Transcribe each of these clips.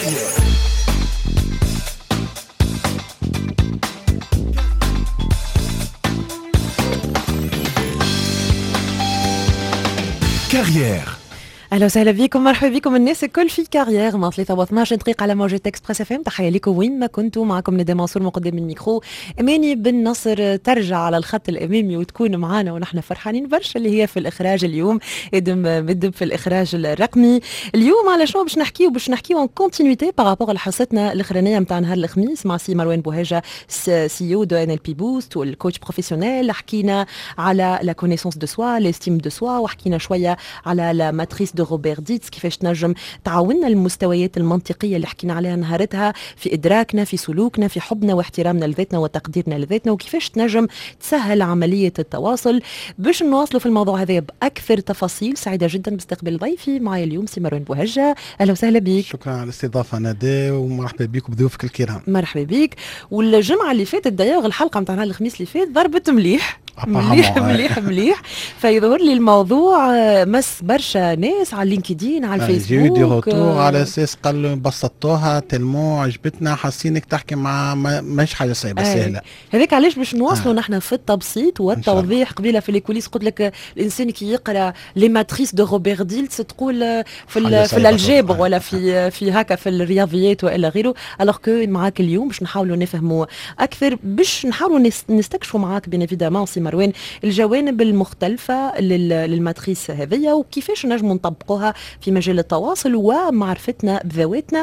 كارير. اهلا وسهلا بكم، مرحبا بكم الناس الكل في كارير مع 3 و12 دقيقة على موجة اكسبريس اف ام. تحية لكم وين ما كنتوا، معكم ندى منصور مقدم الميكرو، اماني بن نصر ترجع على الخط الامامي وتكون معنا ونحن فرحانين برشا اللي هي في الاخراج اليوم، ادم مدب في الاخراج الرقمي. اليوم على شنو باش نحكيو؟ باش نحكيو اون كونتينيتي بارابور لحصتنا الاخرانيه نتاع نهار الخميس مع سي مروان بوهاجه سي او دو ان ال بي بوست والكوتش بروفيسيونيل. حكينا على لا كونيسونس دو سوا، ليستيم دو سوا، وحكينا شويه على لا ماتريس دو روبير ديتس، كيفاش تنجم تعاوننا المستويات المنطقيه اللي حكينا عليها نهارتها في ادراكنا، في سلوكنا، في حبنا واحترامنا لذاتنا وتقديرنا لذاتنا، وكيفاش تنجم تسهل عمليه التواصل. باش نواصلوا في الموضوع هذا باكثر تفاصيل، سعيده جدا باستقبال ضيفي معي اليوم سي مروان بوهجه. اهلا وسهلا بك. شكرا على الاستضافه ندى، ومرحبا بك بضيوفك الكرام. مرحبا بك. والجمعه اللي فاتت دايوغ الحلقه نتاع الخميس اللي فات ضربت مليح مليح فيظهر لي الموضوع مس برشا ناس على لينكدين، على الفيسبوك. جيو دي روتور على اساس قالوا بسطوها تلمو عجبتنا، حاسينك تحكي مع مش حاجه صعبه سهله. هذاك علاش باش نواصلوا نحن في التبسيط والتوضيح. قبيله في الكوليس قلت لك الانسان كي يقرا لي ماتريس دو روبير ديلتس تقول في الالجبر ولا في هكا في الرياضيات والى غيره، الوغ كو معاك اليوم باش نحاولوا نفهموا اكثر، باش نحاولوا نستكشفوا معاك بين ايفيدامون سي مروان الجوانب المختلفه للماتريس هذيا، وكيفاش نجموا نطبقوها في مجال التواصل ومعرفتنا بذواتنا،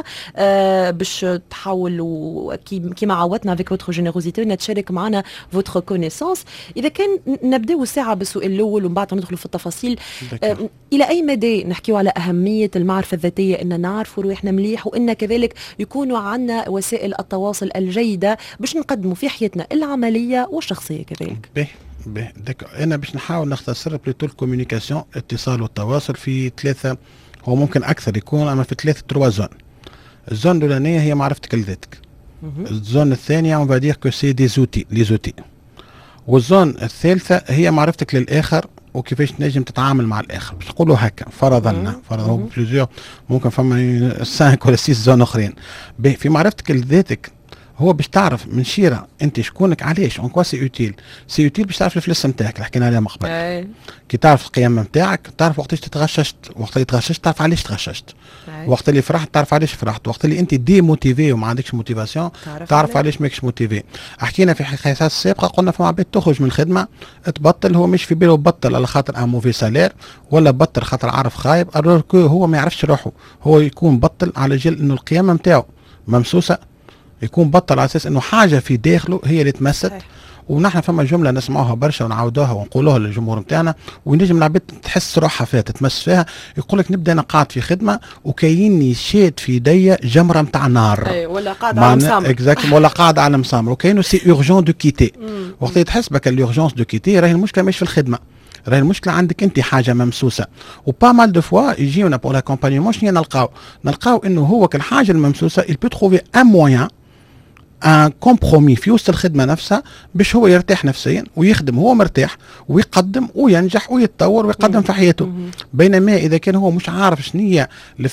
باش تحاولوا كيما عودتنا avec votre générosité نتشارك معنا votre connaissance. اذا كان نبداو الساعه بالسؤال الاول ومن بعد ندخلوا في التفاصيل، الى اي مدى نحكيو على اهميه المعرفه الذاتيه، ان نعرفوا روحنا مليح، وان كذلك يكونوا عندنا وسائل التواصل الجيده باش نقدموا في حياتنا العمليه والشخصيه كذلك. انا باش نحاول نختصر بلوتو الكوميونيكاسيون، الاتصال والتواصل في ثلاثه، هو ممكن اكثر يكون، اما في ثلاثه تروا زون. الزون الاولانيه هي معرفتك لذاتك. الزون الثانيه اون فادير كو سي دي زوتي، لي زوتي. والزون الثالثه هي معرفتك للاخر وكيفاش تنجم تتعامل مع الاخر. باش نقولوا هكا فرضا بليزيور، ممكن فما 5 ولا 6 زون اخرين. في معرفتك لذاتك هو باش تعرف من شيره انت شكونك، علاش اون كوا سي اوتيل. سي اوتيل باش تعرف الفلوس نتاعك اللي حكينا عليها من قبل. كي تعرف القيم نتاعك، تعرف وقتاش تتغششت، وقت اللي تغششت تعرف علاش تغششت، وقت اللي فرحت تعرف علاش فرحت، وقت اللي انت دي موتيفي وما عندكش موتيفاسيون تعرف علاش ماكش موتيفي. حكينا في حصص السابقه قلنا فما عباد تخرج من الخدمه تبطل، هو مش في باله بطل على خاطر ان موفي سالير، ولا بطل خاطر عارف خايب، الوغ كو هو ما يعرفش روحه، هو يكون بطل على جل انه القيم نتاعو ممسوسه، يكون بطل على اساس انه حاجه في داخله هي اللي تمست. ونحن فما جمله نسمعوها برشا ونعاودوها ونقولوها للجمهور نتاعنا، ونجم العباد تحس روحها فيها تتمس فيها. يقول لك نبدا انا قاعد في خدمه وكايني شاد في يديا جمره نتاع نار، ولا قاعد على مسامر، ولا قاعد على مسامر، وكاينو سي اورجون دو كيتي. وقت اللي تحس بك الاورجونس دو كيتي، راهي المشكله مش في الخدمه، راهي المشكله عندك انت حاجه ممسوسه. وبا مال دو فوا يجيونا بور لاكومبانيمون شنو نلقاو انه هو كالحاجه الممسوسه il peut trouver un moyen ان كومبرومي في وسط الخدمه نفسها باش هو يرتاح نفسيا ويخدم هو مرتاح ويقدم وينجح ويتطور ويقدم في حياته. بينما اذا كان هو مش عارف شنو هي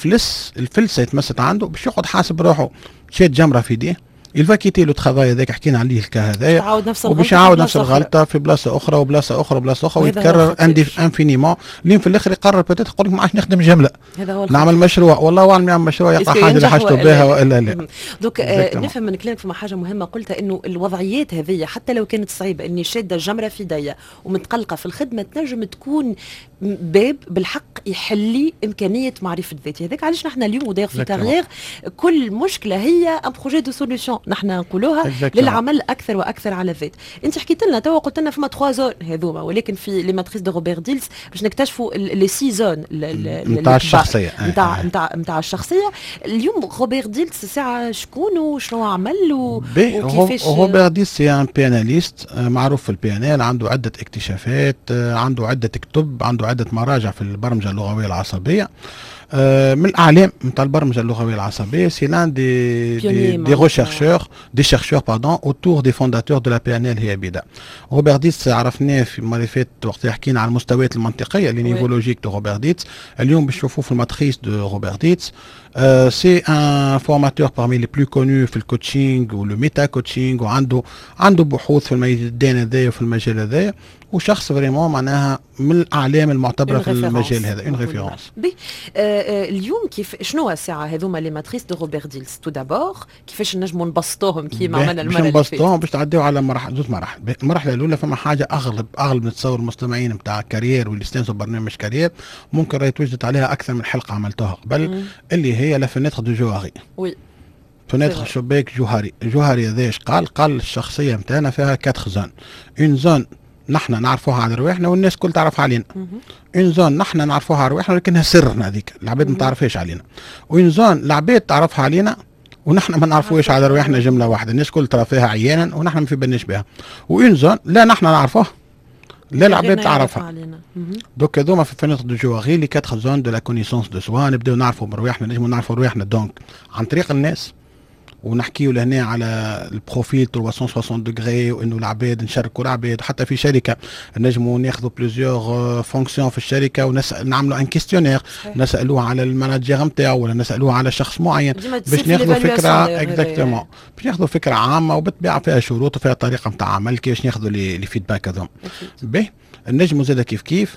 الفلسه يتمست عنده، باش يقعد حاسب روحه شاد جمره في يديه، يلفا كيتي لو ترافاي هذاك حكينا عليه الكا هذايا، وباش يعاود نفس الغلطه في بلاصه اخرى وبلاصه اخرى وبلاصه اخرى، ويتكرر انفينيمون. لين في الاخر يقرر بوتيت يقول لك ما عادش نخدم جمله، نعمل مشروع، والله اعلم يعمل مشروع يلقى حاجه اللي حاجته بها والا لا. دوك نفهم من كلامك فما حاجه مهمه قلتها، انه الوضعيات هذه حتى لو كانت صعيبه، اني شاده الجمره في يديا ومتقلقه في الخدمه، تنجم تكون باب بالحق يحلي امكانيه معرفه ذاتي. هذاك علاش نحن اليوم وداير في كارير كل مشكله هي ان بروجي دو سوليوشن نحن نقولوها للعمل اكثر واكثر على الذات. انت حكيت لنا توا قلت لنا فما 3 زون هذوما، ولكن في لي ماتريس دو روبير ديلز باش نكتشفوا لي 6 زون نتاع الشخصيه، نتاع الشخصيه. اليوم روبير ديلز ساعه شكون وشنو عمل وكيفاش؟ روبير ديلز سي ان بياناليست معروف في البيانال، عنده عده اكتشافات، عنده عده كتب، عنده عده مراجع في البرمجه اللغويه العصبيه. من الاعلام نتاع البرمجه اللغويه العصبيه. سي لان دي ريشيرشور دي شيرشور باردون اوتور دي فونداتور دو لا بي ان ال هي بدا. روبرت ديتس عرفناه في المره اللي فاتت وقت حكينا على المستويات المنطقيه لي نيفولوجيك دو روبرت ديتس. اليوم باش نشوفوا في الماتريس دو روبرت ديتس. سي ان فورماتور parmi les plus connus في الكوتشينغ ولو ميتا كوتشينغ، عنده بحوث في الميدان هذايا وفي المجال هذايا، وشخص فريمون معناها من الاعلام المعتبره في المجال هذا، اون ريفيرونس. اليوم كيف شنو الساعه هذوما لي ماتريس دو روبرت ديتس؟ تو دابور كيفاش نجموا نبسطوهم كيما عملنا المره اللي فاتت؟ نبسطوهم باش تعديو على زوج مراحل. المرحله الاولى فما حاجه اغلب نتصور المستمعين نتاع كارير واللي استانسوا برنامج كارير ممكن راهي توجدت عليها اكثر من حلقه عملتوها قبل، اللي هي لا فينيتر دو جوهري. وي فنتر شباك جوهري هذا ايش قال الشخصيه نتاعنا فيها 4 زون. اون زون نحن نعرفوها على رواحنا والناس كل تعرفها علينا. اون زون نحن نعرفوها على رواحنا ولكنها سرنا هذيك العباد ما تعرفهاش علينا. وين زون العباد تعرفها علينا ونحن ما نعرفوهاش على رواحنا جمله واحده، الناس كل ترى فيها عيانا ونحن ما في بالناش بها. وين زون لا نحن نعرفوها لا العباد تعرفها. دوك هذوما في فينيتر دو جوهري لي 4 زون دو لا كونيسونس دو سوا. نبداو نعرفوا برواحنا، نجموا نعرفوا رواحنا دونك عن طريق الناس، ونحكيو لهنا على البروفيل 360 دوغري، وانه العباد نشاركوا العباد. حتى في شركه نجموا ناخذوا بليزيور فونكسيون في الشركه ونعملوا ان كيستيونير نسالوه على المانجر نتاعو ولا نسالوه على شخص معين باش ناخذوا فكره اكزاكتومون، باش ناخذوا فكره عامه وبالطبيعه فيها شروط وفيها طريقه نتاع عمل كيفاش ناخذوا لي فيدباك هذوم. باهي نجموا زاد كيف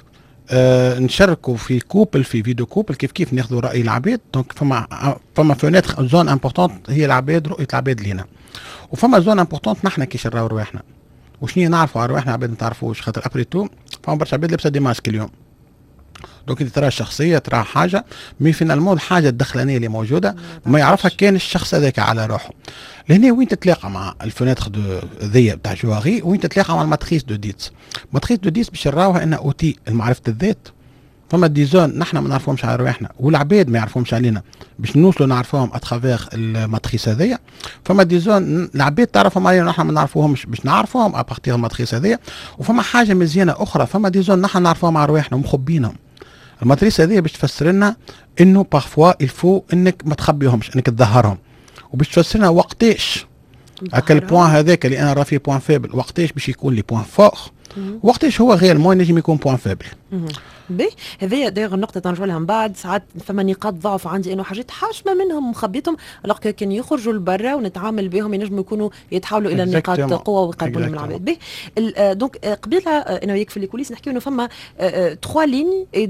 نشاركوا في كوبل، في فيديو كوبل كيف ناخذوا راي العباد. دونك فما فونيتر زون امبورطونت هي العباد، رؤيه العباد لينا. وفما زون امبورطونت نحن كي نراو رواحنا وشنو نعرفوا على رواحنا عباد ما تعرفوش، خاطر ابري تو فما برشا عباد لابسه دي ماسك اليوم. دونك انت ترى الشخصيه ترى حاجه مي فينالمون الحاجه الدخلانيه اللي موجوده ما يعرفها كان الشخص هذاك على روحه. لهنا وين تتلاقى مع الفونيتر دو ذي بتاع جواري، وين تتلاقى مع الماتريس دو ديتس. ماتريس دو ديتس باش نراوها انها اوتي المعرفه الذات. فما دي زون نحن ما نعرفوهمش على رواحنا والعباد ما يعرفوهمش علينا، باش نوصلوا نعرفوهم اترافيغ الماتريس هذيا. فما دي زون العباد تعرفهم علينا ونحن ما نعرفوهمش باش نعرفوهم ابارتيغ الماتريس هذيا. وفما حاجه مزيانه اخرى، فما دي زون نحن نعرفوهم على رواحنا ومخبينهم. الماتريس هذه باش تفسر لنا انه بارفوا الفو انك ما تخبيهمش، انك تظهرهم، وباش تفسر لنا وقتاش اكل بوان هذاك اللي انا راه فيه بوان فيبل وقتاش باش يكون لي بوان فور، وقتاش هو غير مو نجم يكون بوان فيبل. باهي هذه داير النقطة تنرجعوا لها من بعد. ساعات فما نقاط ضعف عندي انه حاجات حاشمة منهم مخبيتهم، الوغ كان يخرجوا لبرا ونتعامل بهم ينجموا يكونوا يتحولوا الى نقاط قوة ويقربوا من العباد. باهي دونك قبيلها انا وياك في الكوليس نحكيو انه فما 3 ليني اي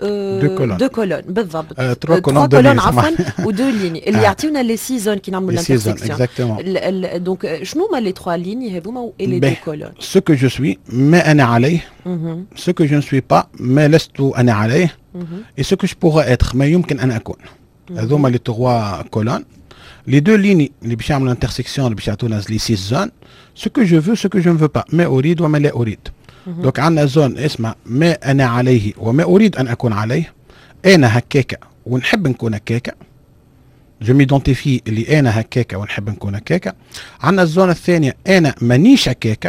دو كولون بالضبط، 3 كولون عفوا ودو ليني اللي يعطيونا لي سيزون كي نعملوا الانترسكسيون. دونك شنو هما لي 3 ليني هذوما و لي دو كولون؟ سو كو جو سوي ما انا عليه، سو كو جو نسوي با ما لست انا عليه، اي سو كو جو بوغا اتر ما يمكن ان اكون. هذوما لي 3 كولون. لي دو ليني اللي باش يعملوا انترسكسيون اللي باش يعطونا لي 6 زون، سو كو جو فو سو كو جو نفو با، ما اريد وما لا اريد. دونك عندنا زون اسمها ما انا عليه وما اريد ان اكون عليه. انا هكاكا ونحب نكون هكاكا، جو ميدونتيفي اللي انا هكاكا ونحب نكون هكاكا. عندنا الزون الثانيه انا مانيش هكاكا،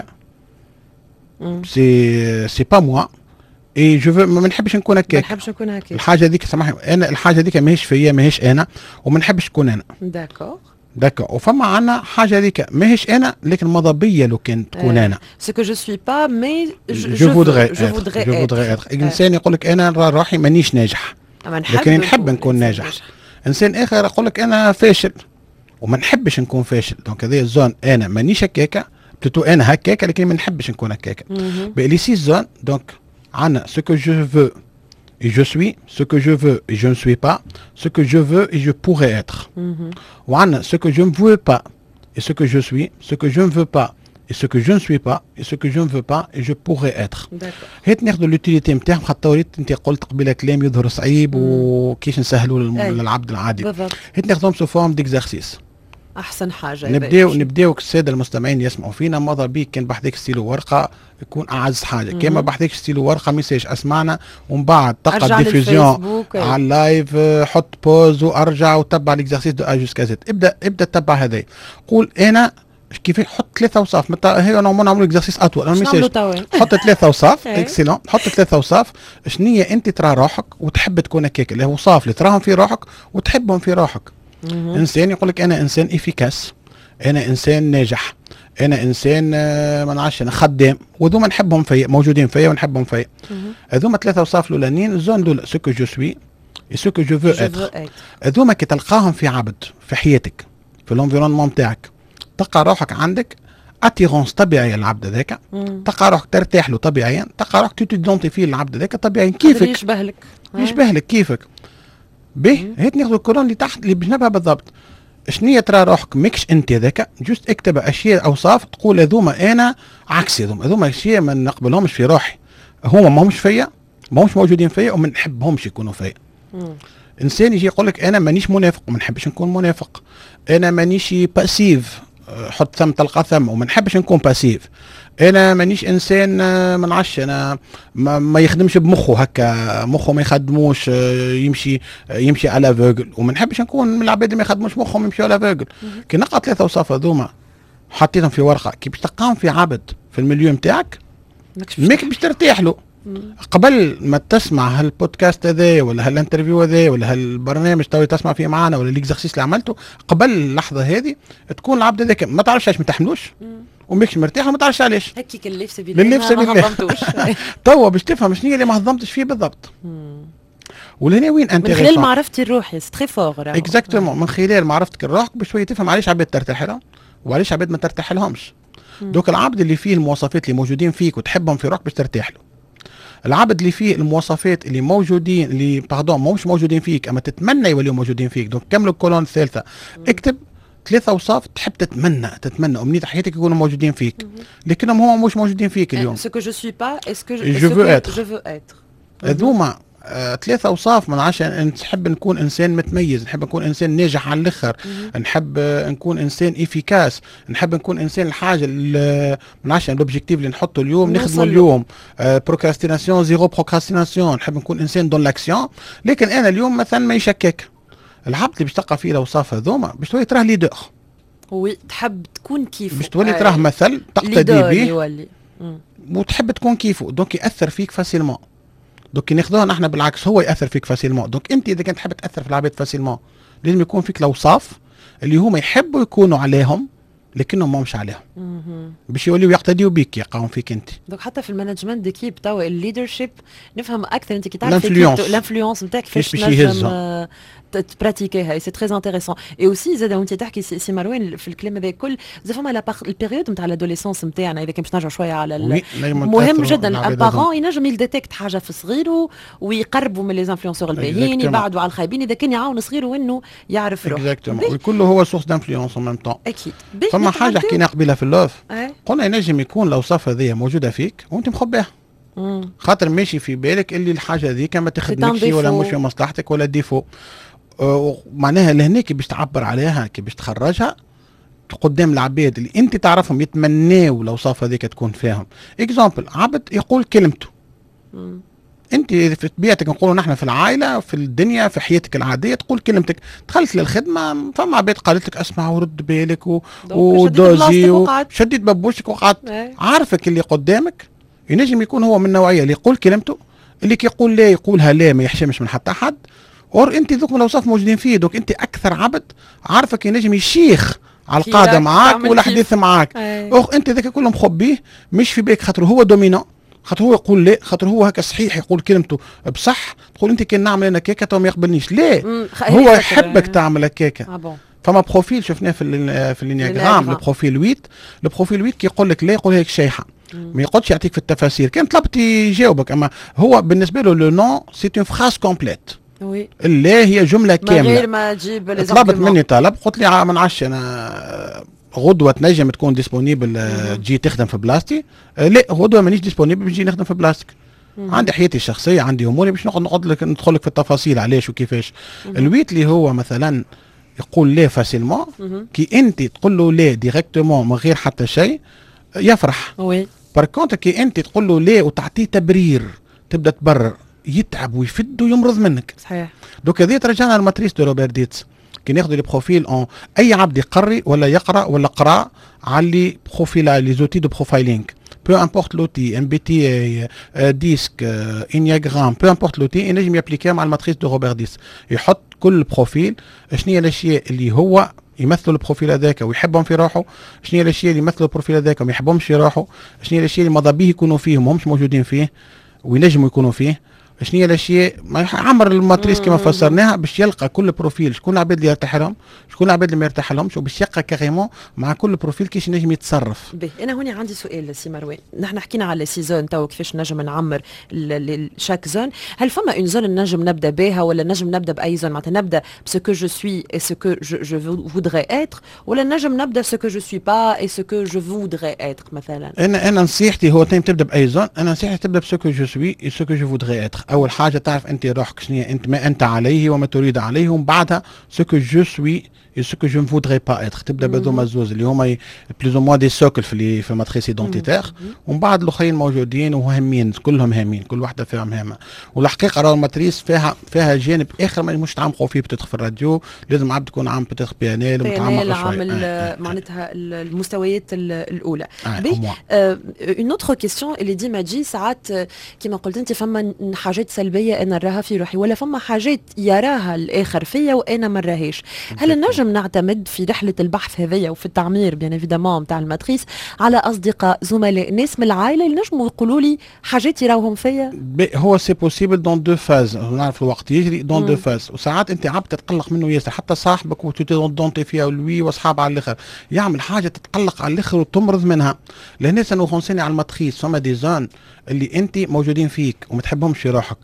سي با موا اي جو ما نحبش نكون هكاك، ما نحبش نكون هكاك. الحاجه هذيك سامحني انا الحاجه هذيك ماهيش فيا ماهيش انا وما نحبش نكون انا. داكور وفما عندنا حاجه هذيك ماهيش انا لكن ماذا بيا لو كان تكون انا. سو كو جو سوي با مي جو فودغي اتر. انسان يقول لك انا روحي مانيش ناجح لكن نحب نكون ناجح. انسان اخر يقول لك انا فاشل وما نحبش نكون فاشل. دونك هذه الزون انا مانيش هكاكا، بلوتو انا هكاكا لكن ما نحبش نكون هكاكا. لي 6 زون دونك عندنا ce que je veux et je suis, ce que je veux et je ne suis pas, ce que je veux et je pourrais être. وعندنا ce que je ne veux pas et ce que je suis, ce que je ne veux pas et ce que je ne suis pas et ce que je ne veux pas et je pourrais être. هيت ناخذوا اليوتيليتي نتاعهم خاطر انت قلت قبيله كلام يظهر صعيب وكيش نسهلوا للعبد العادي. هيت ناخذهم سو فورم ديكزارسيس. احسن حاجه نبداو الساده المستمعين يسمعوا فينا ماذا بيك كان بحذاك ستيلو ورقه يكون اعز حاجه. كان ما بحذاك ستيلو ورقه ميساج اسمعنا ومن بعد تقع ديفيزيون على اللايف، حط بوز وارجع وتبع الاكزرسيس دو ا جوسكا زد. ابدا تبع هذا. قول انا كيف حط 3 اوصاف هي نعملوا اكزرسيس اطول انا نعملوا ميساج توا حط 3 اوصاف اكسلون حط 3 اوصاف شنية انت ترى روحك وتحب تكون هكاك اللي هو اوصاف اللي تراهم في روحك وتحبهم في روحك. انسان يقول لك انا انسان افيكاس، انا انسان ناجح، انا انسان ما نعرفش انا خدام، وذوما نحبهم فيا موجودين فيا ونحبهم فيا. هذوما 3 اوصاف الاولانيين الزون دول سو كو جو سوي اي سو كو جو فو اتر. هذوما كي تلقاهم في عبد في حياتك في الانفيرونمون تاعك تلقى روحك عندك اتيرونس طبيعيه للعبد ذاك، تلقى روحك ترتاح له طبيعيا، تلقى روحك تيدونتيفي للعبد ذاك طبيعيا كيفك يشبه لك كيفك. به هيك ناخذ الكولون اللي تحت اللي بجنبها بالضبط. شنية ترى روحك ماكش انت ذاك، جوست اكتب اشياء اوصاف تقول هذوما انا عكسي، هذوما اشياء ما نقبلهمش في روحي، هما ماهمش فيا، ماهمش موجودين فيا وما نحبهمش يكونوا فيا. انسان يجي يقول لك انا مانيش منافق وما نحبش نكون منافق، انا مانيش باسيف حط ثم تلقى ثم وما نحبش نكون باسيف، انا مانيش انسان ما نعرفش انا ما يخدمش بمخه هكا مخه ما يخدموش يمشي على فوجل، وما نحبش نكون من العباد اللي ما يخدموش مخهم يمشيوا على فوجل. كي نلقى 3 اوصاف هذوما حطيتهم في ورقه كي باش تلقاهم في عبد في المليون نتاعك ماك باش ترتاح له. قبل ما تسمع هالبودكاست هذا ولا هالانترفيو هذا ولا هالبرنامج توي تسمع فيه معانا ولا الاكزرسيس اللي عملته، قبل اللحظه هذه تكون العبد هذاك ما تعرفش علاش ما تحملوش وماكش مرتاح وما تعرفش علاش هكيك اللي في سبيل الله ما هضمتوش. توا باش تفهم شنو اللي ما هضمتش فيه بالضبط. ولهنا وين انت من خلال معرفتي الروحي سي تري فور اكزاكتومون من خلال معرفتك الروحك بشويه تفهم علاش عباد ترتاح لهم وعلاش عباد ما ترتاح لهمش. دوك العبد اللي فيه المواصفات اللي موجودين فيك وتحبهم في روحك باش ترتاح له. العبد اللي فيه المواصفات اللي موجودين اللي ماهمش موجودين فيك اما تتمنى يوليو موجودين فيك. دونك كملوا الكولون الثالثه اكتب 3 اوصاف تحب تتمنى امنيه حياتك يكونوا موجودين فيك لكنهم هم مش موجودين فيك اليوم. سو كو جو سوي با اسكو جو فو اتر. هذوما 3 اوصاف ما نعرفش نحب نكون انسان متميز، نحب نكون انسان ناجح على الاخر، نحب نكون انسان افيكاس، نحب نكون انسان الحاجه ما نعرفش الاوبجيكتيف اللي نحطه اليوم نخدمه اليوم. بروكراستيناسيون زيرو بروكراستيناسيون، نحب نكون انسان دون لاكسيون. لكن انا اليوم مثلا ما يشكك العبد اللي باش تلقى فيه الاوصاف هذوما باش تولي تراه ليدر. وي تحب تكون كيفه باش تولي تراه مثل تقتدي به وتحب تكون كيفه. دونك ياثر فيك فاسيلمون. دونك ناخذوها نحن بالعكس هو ياثر فيك فاسيلمون. دونك انت اذا كنت تحب تاثر في العباد فاسيلمون لازم يكون فيك الاوصاف اللي هما يحبوا يكونوا عليهم لكنهم ماهمش عليهم باش يوليو يقتديوا بيك يقاوم فيك انت. دونك حتى في المانجمنت ديكيب توا الليدرشيب نفهم اكثر انت كي تعرف الانفلونس نتاعك كيفاش تنجم تبراتيكيها. سي تري انتريسون. اي اوسي زاد وانت تحكي سي مروان في الكلام هذا الكل زاد فما البيريود نتاع الادوليسونس نتاعنا اذا كان باش نرجعوا شويه على مهم جدا البارون ينجم يديتكت حاجه في صغيره ويقربوا من لي انفلونسور الباهيين يبعدوا على الخايبين اذا كان يعاون صغيره انه يعرف روحه. اكزاكتومون كله هو سورس دانفلونس ان ميم طون. اكيد. فما حاجه حكينا قبيله في اللوف قلنا ينجم يكون الاوصاف هذه موجوده فيك وانت مخبيها خاطر ماشي في بالك اللي الحاجه هذيك ما تخدمكش ولا مش في مصلحتك ولا ديفو. معناها لهناك باش تعبر عليها كي باش تخرجها قدام العباد اللي انت تعرفهم يتمناوا الاوصاف هذيك تكون فيهم. اكزامبل عبد يقول كلمته انت في طبيعتك نقولوا نحن في العائله في الدنيا في حياتك العاديه تقول كلمتك. دخلت للخدمه فما عباد قالت لك اسمع ورد بالك ودوزي وشديت ببوشك وقعدت. عارفك اللي قدامك ينجم يكون هو من النوعيه اللي يقول كلمته اللي كيقول لا يقولها لا ما يحشمش من حتى حد. اور انت ذوك من الاوصاف موجودين فيه. دوك انت اكثر عبد عارفك ينجم يشيخ على القاعده معاك ولا حديث معاك. انت ذاك كله مخبيه مش في بالك خاطر هو دومينون خاطر هو يقول لا خاطر هو هكا صحيح يقول كلمته بصح. تقول انت كان نعمل انا كيكه تو ما يقبلنيش لا هو يحبك تعمل هكاكا. فما بروفيل شفناه في الانياغرام البروفيل 8. البروفيل 8 كي يقول لك لا يقول هيك شيحه ما يقعدش يعطيك في التفاسير. كان طلبت يجاوبك اما هو بالنسبه له لو نون سي اون فراز كومبليت. وي اللي هي جمله كامله من غير ما تجيب طلبت مني طلب قلت لي ما نعرفش انا غدوه تنجم تكون ديسبونيبل تجي تخدم في بلاصتي. لا غدوه مانيش ديسبونيبل بنجي نخدم في بلاصتك. عندي حياتي الشخصيه عندي اموري باش نقعد لك ندخل لك في التفاصيل علاش وكيفاش. الويت اللي هو مثلا يقول لا فاسيلمون كي انت تقول له لا ديريكتومون من غير حتى شيء يفرح. وي بار كونتر كي انت تقول له لا وتعطيه تبرير تبدا تبرر يتعب ويفد ويمرض منك. صحيح. دوك هذه ترجعنا للماتريس دو روبرت ديتس كي ناخذوا لي بروفيل اون اي عبد يقري ولا يقرا ولا قرا على لي بروفيل لي زوتي دو بروفايلينغ peu importe l'outil, MBTA, ديسك, انياجرام, peu importe l'outil, ينجم يابليكيها مع الماتريس دو روبرت ديس. يحط كل بروفيل شنو هي الاشياء اللي هو يمثلوا البروفيل هذاك ويحبهم في روحه، شنو هي الاشياء اللي يمثلوا البروفيل هذاك وما يحبهمش في روحه، شنو هي الاشياء اللي ماذا بيه يكونوا فيه وماهمش موجودين فيه وينجموا يكونوا فيه، شنو هي الاشياء ما عمر الماتريس كما فسرناها باش يلقى كل بروفيل شكون العباد اللي يرتاح لهم شكون العباد اللي ما يرتاح لهمش، وباش يلقى كاريمون مع كل بروفيل كيفاش نجم يتصرف. انا هوني عندي سؤال سي مروان، نحن حكينا على سيزون تو كيفاش نجم نعمر شاك زون، هل فما اون زون نجم نبدا بها ولا نجم نبدا باي زون؟ معناتها نبدا بسو كو جو سوي اي سو كو جو فودري اتر، ولا نجم نبدا سو كو جو سوي با اي سو كو جو فودري اتر مثلا؟ انا نصيحتي هو تبدا باي زون، انا نصيحتي تبدا بسو كو جو سوي اي سو كو جو فودري اتر. اول حاجه تعرف انت روحك شنو انت ما انت عليه وما تريد عليه، ومن بعدها سو كو جو سوي et ce que je ne voudrais pas être. تبدا بهذوما زوز اللي هما بلوز او موان دي سوكل في الماتريس ايدونتيتير، ومن بعد الاخرين موجودين وهامين، كلهم هامين، كل واحده فيهم هامه. والحقيقه راه الماتريس فيها جانب اخر ما مش تعمقوا فيه بتدخل في الراديو، لازم عبد يكون عام بتدخل بيانيل ومتعمق عامل معناتها المستويات الاولى. اون اوتر كيستيون اللي ديما تجي ساعات كما قلت انت، فما حاجات سلبيه انا نراها في روحي، ولا فما حاجات يراها الاخر فيا وانا ما نراهاش. هل نجم نعتمد في رحلة البحث هذيا وفي التعمير بيان ايفيدامون نتاع الماتريس على أصدقاء زملاء ناس من العائلة اللي نجموا يقولوا لي حاجات يراوهم فيا؟ هو سي بوسيبل دون دو فاز، نعرف الوقت يجري دون دو فاز، وساعات انت عبد تتقلق منه ياسر، حتى صاحبك وتدونتي فيها ولوي واصحاب على الاخر يعمل حاجه تتقلق على الاخر وتمرض منها. لهنا سنخونسيني على الماتريس فما دي زون اللي انت موجودين فيك وما تحبهمش في روحك،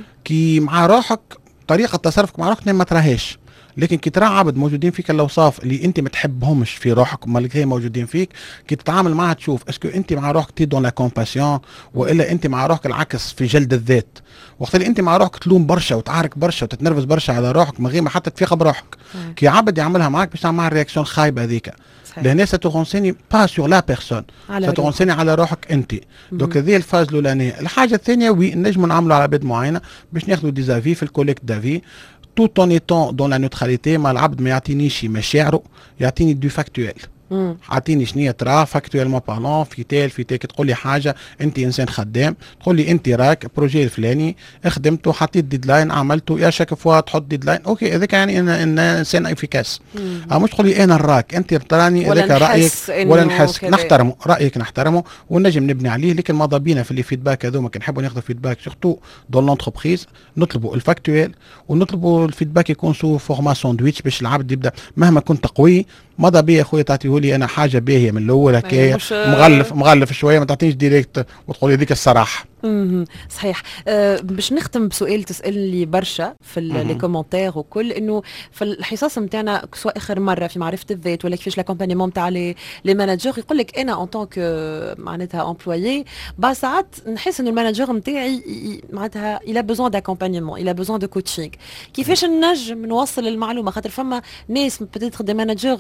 كي مع روحك طريقه تصرفك مع روحك ما تراهاش، لكن كي ترى عبد موجودين فيك الاوصاف اللي انت ما تحبهمش في روحك مالغري موجودين فيك، كي تتعامل معها تشوف اسكو انت مع روحك تي دون لا كومباسيون، والا انت مع روحك العكس في جلد الذات. وقت اللي انت مع روحك تلوم برشا وتعارك برشا وتتنرفز برشا على روحك من غير ما حتى تفيق بروحك، كي عبد يعملها معك باش تعمل معها الرياكسيون الخايبه هذيك. لهنا ستغنسيني با سور لا بيرسون، ستغنسيني على روحك انت. دوك هذه الفاز الاولانيه. الحاجه الثانيه وي نجموا نعملوا على عباد معينه باش ناخذوا ديزافي في الكوليكت دافي tout en étant dans la neutralité. ما العبد ما يعطينيش مشاعره، يعطيني دو فاكتويل، اعطيني شنو ترى فاكتويلمون بارلون في تال كي تقول لي حاجه انت انسان خدام، تقول لي انت راك بروجي الفلاني خدمته حطيت ديدلاين عملته، يا شاك فوا تحط ديدلاين اوكي هذاك يعني انا انسان افيكاس. مش تقول لي انا راك انت تراني هذاك رايك ولا نحس، نحترمه رايك نحترمه ونجم نبني عليه. لكن ماذا بينا في الفيدباك هذوما كنحبوا ناخذوا فيدباك سورتو دون لونتربريز، نطلبوا الفاكتويل ونطلبوا الفيدباك يكون سو فورما ساندويتش باش العبد يبدا مهما كنت قوي ماذا بيا خويا تعطيه لي انا حاجه باهيه من الاول هكايا مغلف شويه، ما تعطينيش ديريكت وتقول لي هذيك الصراحه. صحيح. باش نختم بسؤال تسالني برشا في لي كومونتير وكل، انه في الحصص نتاعنا سواء اخر مره في معرفه الذات ولا كيفاش لاكومبانيمون نتاع لي ماناجور، يقول لك انا اون طونك معناتها امبلويي ساعات نحس انه الماناجور نتاعي معناتها الى بوزون داكومبانيمون، الى بوزون دو كوتشينغ. كيفاش نجم نوصل المعلومه؟ خاطر فما ناس بتيتر دي ماناجور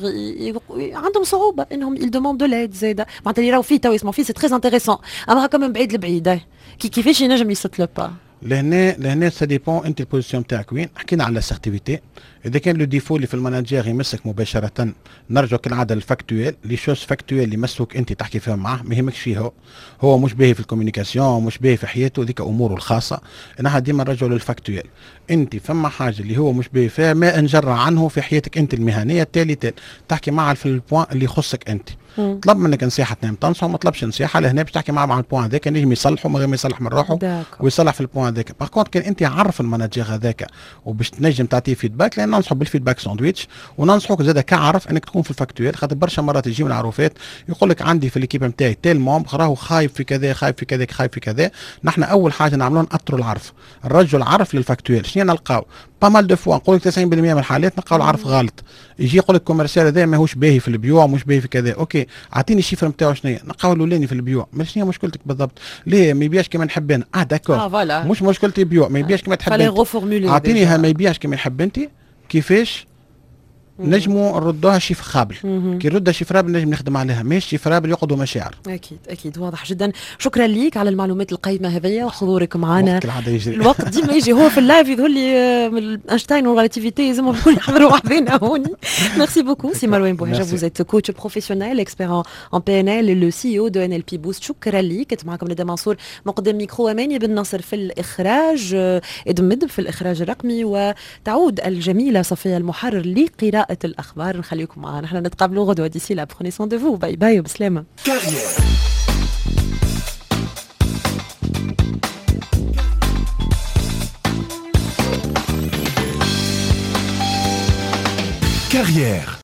عندهم صعوبه انهم يل دوموند دو ليد زاده، معناتها اللي راهو فيه تو يسمعوا فيه سي تري انتريسون، اما هكا من بعيد لبعيد كيفاش ينجم يسوت لو با؟ لهنا سا ديبون انت البوزيسيون تاعك وين. حكينا على السيرتيفيتي، اذا كان لو ديفو اللي في الماناجير يمسك مباشره نرجعوا كالعاده للفاكتويل، لي شوز فاكتويل اللي يمسوك انت تحكي فيهم معاه ما يهمكش فيه، هو مش باهي في الكوميونيكاسيون، مش باهي في حياته، ذيك اموره الخاصه. انا ديما نرجعوا للفاكتويل. انت فما حاجه اللي هو مش باهي فيها ما نجرى عنه في حياتك انت المهنيه، تالي تحكي معاه في البوان اللي يخصك انت. طلب منك نصيحه تنام تنصح، ما طلبش نصيحه لهنا باش تحكي معاه مع البوان هذاك، نجم يصلحه من غير ما يصلح من روحه ويصلح في البوان هذاك. باغ كونت كان انت عارف الماناجير هذاك وباش تنجم تعطيه فيدباك، لان ننصحه بالفيدباك ساندويتش، وننصحك زاد كعرف انك تكون في الفاكتويل. خاطر برشا مرات يجيو العروفات يقول لك عندي في الكيب نتاعي تيل مومبر راهو خايف في كذا، خايف في كذا، خايف في كذا. نحن اول حاجه نعملوها نأطروا العرف، الرجل عرف للفاكتويل. شنو نلقاو با مال دو فوا نقول لك 90% من الحالات نلقاو العرف غلط. يجي يقول لك كوميرسيال هذا ماهوش باهي في البيوع، مش باهي في كذا، اوكي اعطيني الشيفر نتاعو شنو هي، نلقاو الاولاني في البيوع، ما شنو هي مشكلتك بالضبط؟ ليه ما يبيعش كما نحب انا؟ داكور مش مشكلتي بيوع، ما يبيعش كما تحب انت، اعطيني ما يبيعش كما يحب انت، كيفاش نجموا نردوها شيفرابل. كي نردها شيفرابل نجم نخدم عليها، مش شيفرابل يقعدوا مشاعر. اكيد واضح جدا. شكرا ليك على المعلومات القيمه هذيا وحضورك معنا. الوقت ديما يجي هو في اللايف يظهر لي من اينشتاين والريلاتيفيتي لازم نكون نحضروا وحدنا هوني. ميرسي بوكو سي مروان بوهجه. Vous êtes coach professionnel, expert en PNL et le CEO de NLP Boost. شكرا ليك. كنت معكم ندى منصور مقدم ميكرو أماني بن نصر في الإخراج، إدم مدب في الإخراج الرقمي، وتعود الجميلة صفية المحرر لقراءة الأخبار. نخليكم معنا، نحن نتقابلوا غدوة. ديسي لا prenez soin de vous. باي باي وبسلامة. Carrière.